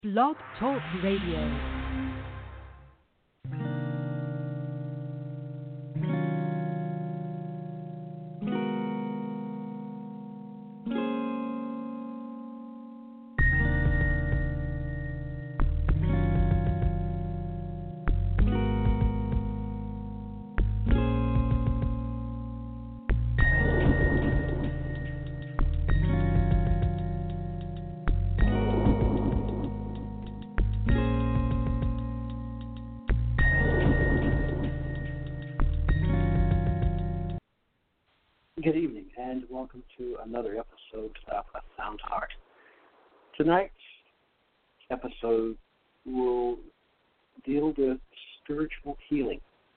Blog Talk Radio. Good evening, and welcome to another episode of A Sound Heart. Tonight's episode will deal with spiritual healing,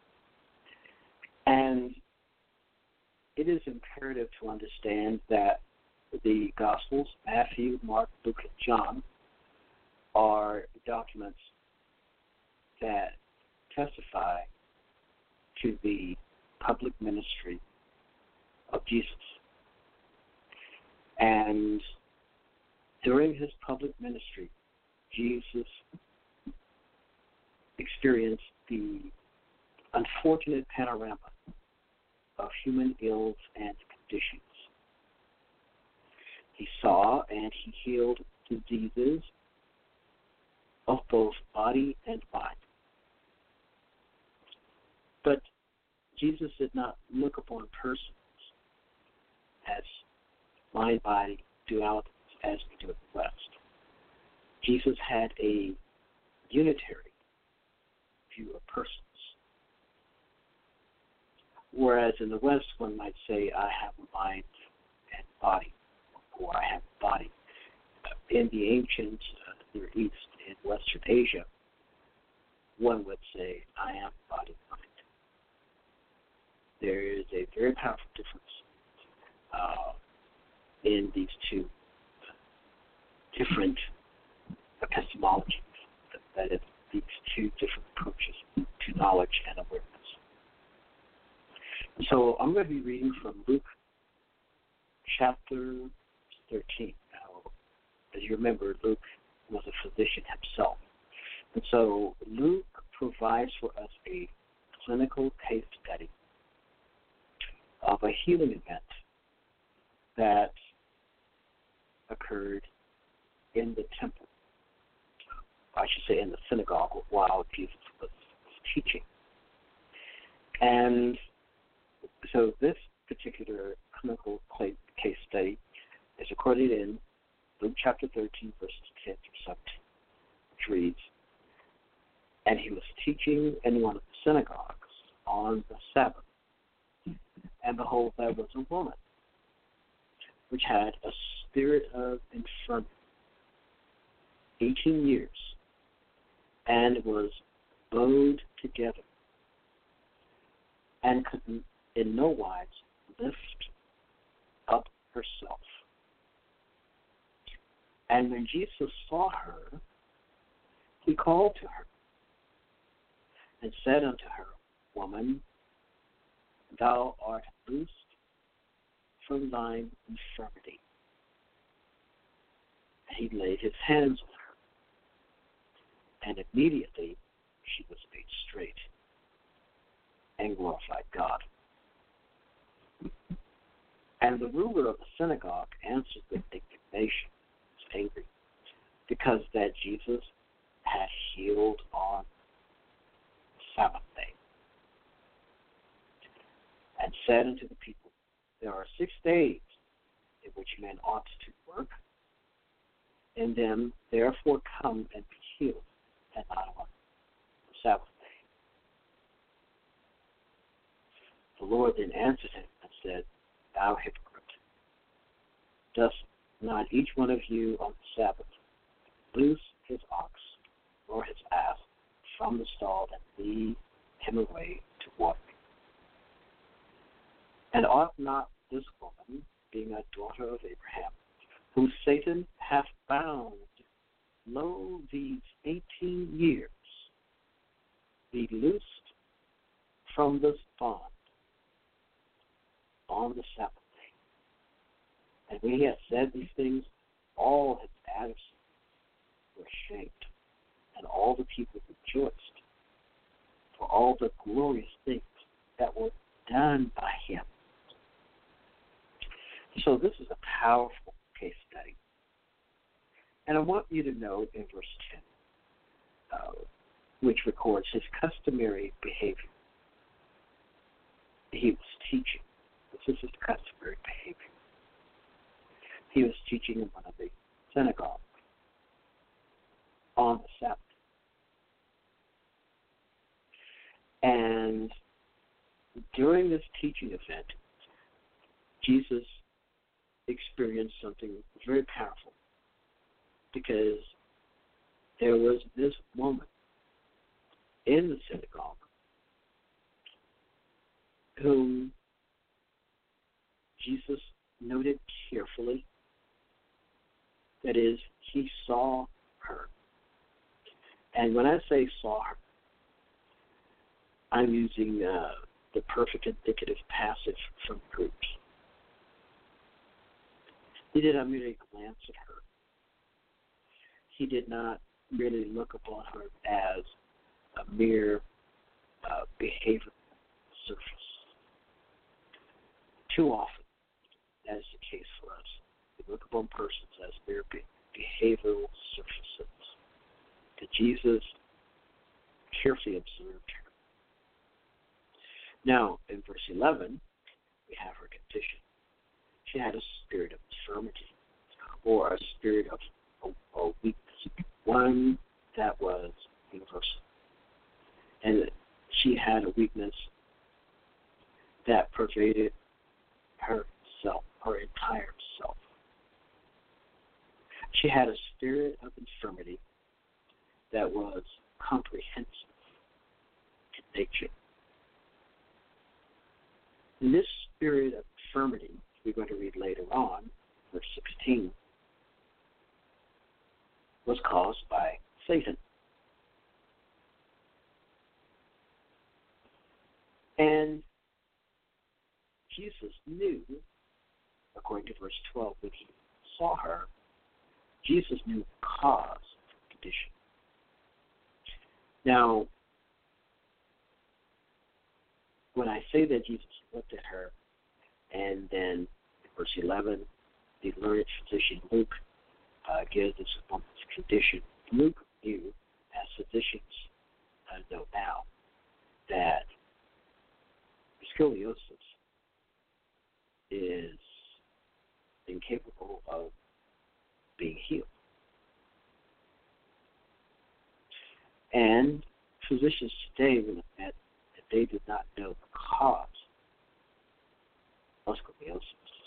and it is imperative to understand that the Gospels, Matthew, Mark, Luke, and John, are documents that testify to the public ministry of Jesus. And during his public ministry, Jesus experienced the unfortunate panorama of human ills and conditions. He saw and he healed diseases of both body and mind. But Jesus did not look upon persons as mind-body dualities as we do in the West. Jesus had a unitary view of persons. Whereas in the West, one might say, I have a mind and body, or I have a body. In the ancient Near East, in Western Asia, one would say, I am body and mind. There is a very powerful difference in these two different epistemologies, that is, these two different approaches to knowledge and awareness. So I'm going to be reading from Luke chapter 13. Now, as you remember, Luke was a physician himself. And so Luke provides for us a clinical case study of a healing event that occurred in the temple, I should say in the synagogue, while Jesus was teaching. And so this particular clinical case study is recorded in Luke chapter 13, verses 10 through 17, which reads, "And he was teaching in one of the synagogues on the Sabbath. And behold, there was a woman which had a spirit of infirmity 18 years, and was bowed together, and could in no wise lift up herself. And when Jesus saw her, he called to her, and said unto her, Woman, thou art loosed from thine infirmity. And he laid his hands on her, and immediately she was made straight and glorified God. And the ruler of the synagogue answered with indignation, was angry, because that Jesus had healed on the Sabbath day, and said unto the people, There are 6 days in which men ought to work. In them therefore come and be healed, and not on the Sabbath day. The Lord then answered him and said, Thou hypocrite, does not each one of you on the Sabbath loose his ox or his ass from the stall and lead him away to water? And ought not this woman, being a daughter of Abraham, whom Satan hath bound, lo, these 18 years, be loosed from this bond on the Sabbath day? And when he had said these things, all his adversaries were were ashamed, and all the people rejoiced for all the glorious things that were done by him. So this is a powerful case study. And I want you to note in verse 10, which records his customary behavior. He was teaching. This is his customary behavior. He was teaching in one of the synagogues on the Sabbath. And during this teaching event, Jesus experienced something very powerful, because there was this woman in the synagogue whom Jesus noted carefully. That is, he saw her. And when I say saw her, I'm using the perfect indicative passive from Greek. He did not merely glance at her. He did not merely look upon her as a mere behavioral surface. Too often, that is the case for us. We look upon persons as mere behavioral surfaces. But Jesus carefully observed her. Now, in verse 11, we have her condition. She had a spirit of infirmity, or a spirit of a weakness, one that was universal. And she had a weakness that pervaded herself, her entire self. She had a spirit of infirmity that was comprehensive in nature. And this spirit of infirmity, we're going to read later on, verse 16, was caused by Satan. And Jesus knew, according to verse 12, when he saw her, Jesus knew the cause of the condition. Now, when I say that Jesus looked at her, and then in verse 11, the learned physician Luke gives this woman's condition. Luke knew, as physicians know now, that scoliosis is incapable of being healed. And physicians today will admit that they did not know the cause of scoliosis.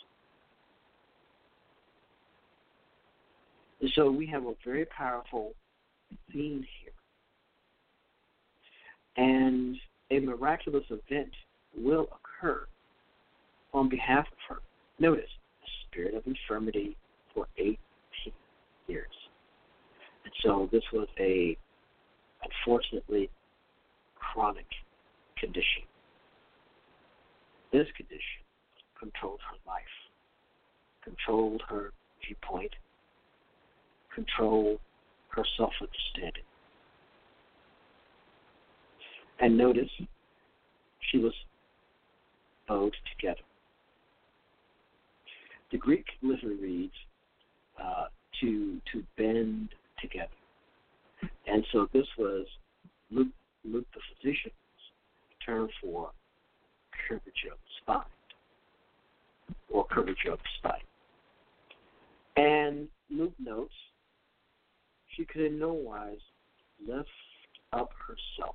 And so we have a very powerful theme here. And a miraculous event will occur on behalf of her. Notice, a spirit of infirmity for 18 years. And so this was a, unfortunately, chronic condition. This condition controlled her life, controlled her viewpoint, controlled her self-understanding. And notice, she was bowed together. The Greek literally reads to bend together. And so this was Luke the physician's term for curvature of the spine, or curvature of the spine. And Luke notes she could in no wise lift up herself.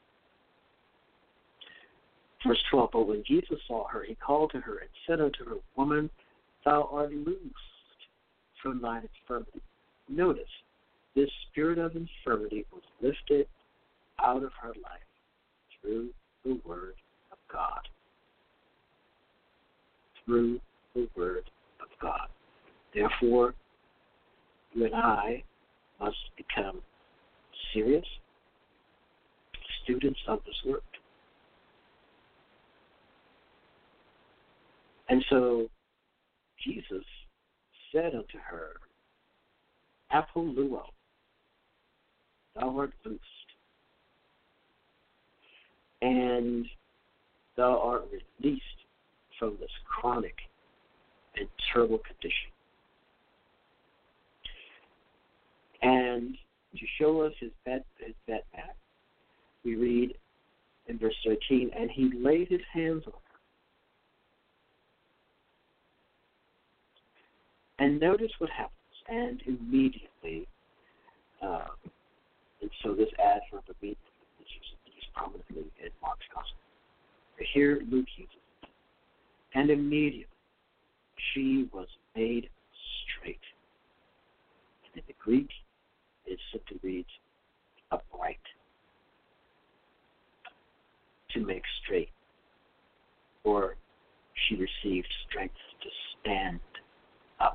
Verse 12, but when Jesus saw her, he called to her and said unto her, Woman, thou art loosed from thine infirmity. Notice, this spirit of infirmity was lifted out of her life through the Word of God. Through the Word of God. Therefore, you and I must become serious students of this Word. And so Jesus said unto her, Apoluo, thou art loosed, and thou art released from this chronic and terrible condition. And to show us his bed mat, we read in verse 13, and he laid his hands on her. And notice what happens. And immediately, and so this adverb immediately is used prominently in Mark's Gospel. But here Luke uses it. And immediately she was made straight. And in the Greek, it simply reads upright. To make straight. Or she received strength to stand up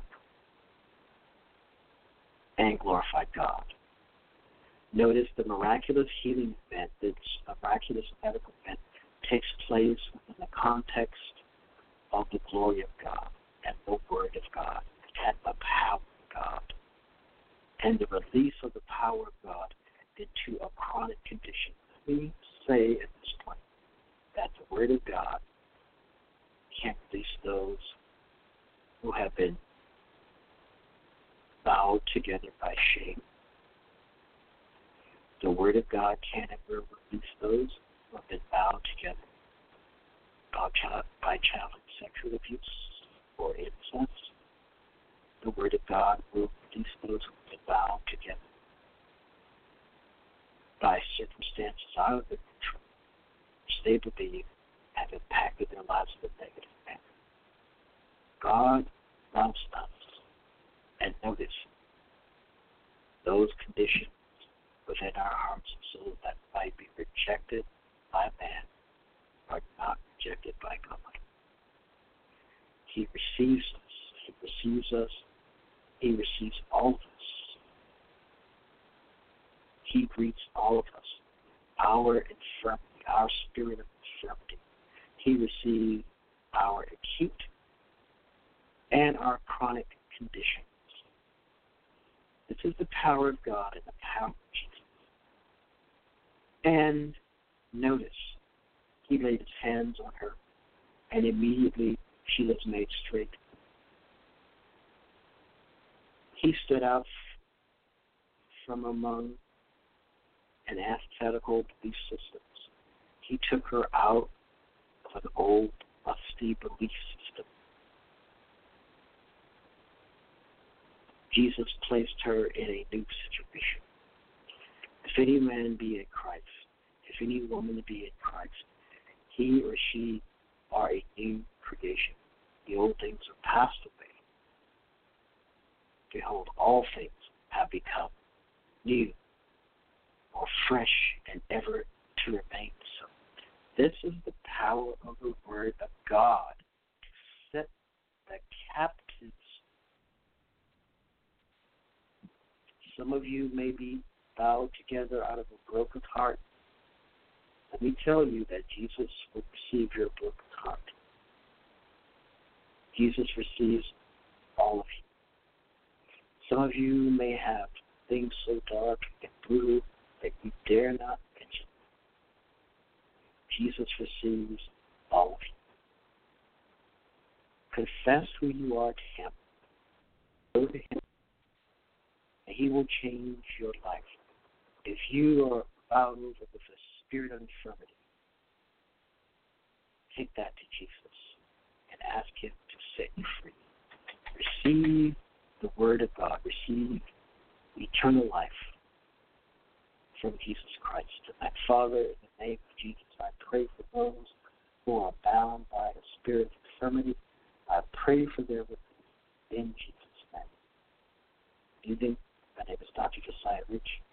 and glorify God. Notice the miraculous healing event, this miraculous medical event, takes place within the context of the glory of God and the Word of God and the power of God and the release of the power of God into a chronic condition. Let me say at this point that the Word of God can release those who have been bound together by shame. The Word of God can ever release those who have been bound together by child sexual abuse or incest. The Word of God will release those who have been bound together by circumstances out of their control, which they believe have impacted their lives in a negative manner. God loves us. And notice, those conditions within our hearts and souls that might be rejected by man are not rejected by God. He receives us. He receives us. He receives all of us. He greets all of us. Our infirmity, our spirit of infirmity. He receives our acute and our chronic conditions. This is the power of God and the power of Jesus. And notice, he laid his hands on her, and immediately she was made straight. He stood out from among an antithetical belief systems. He took her out of an old, musty belief system. Jesus placed her in a new situation. If any man be in Christ, if any woman be in Christ, he or she are a new creation. The old things are passed away. Behold, all things have become new, or fresh, and ever to remain so. This is the power of the Word of God to set the captives. Some of you may be bowed together out of a broken heart. Let me tell you that Jesus will receive your broken heart. Jesus receives all of you. Some of you may have things so dark and brutal that you dare not mention. Jesus receives all of you. Confess who you are to Him. Go to Him, and He will change your life. If you are bowed over with a spirit of infirmity, take that to Jesus and ask Him to set you free. Receive the Word of God. Receive eternal life from Jesus Christ. And Father, in the name of Jesus, I pray for those who are bound by the spirit of infirmity. I pray for their release in Jesus' name. My name is Dr. Josiah Rich.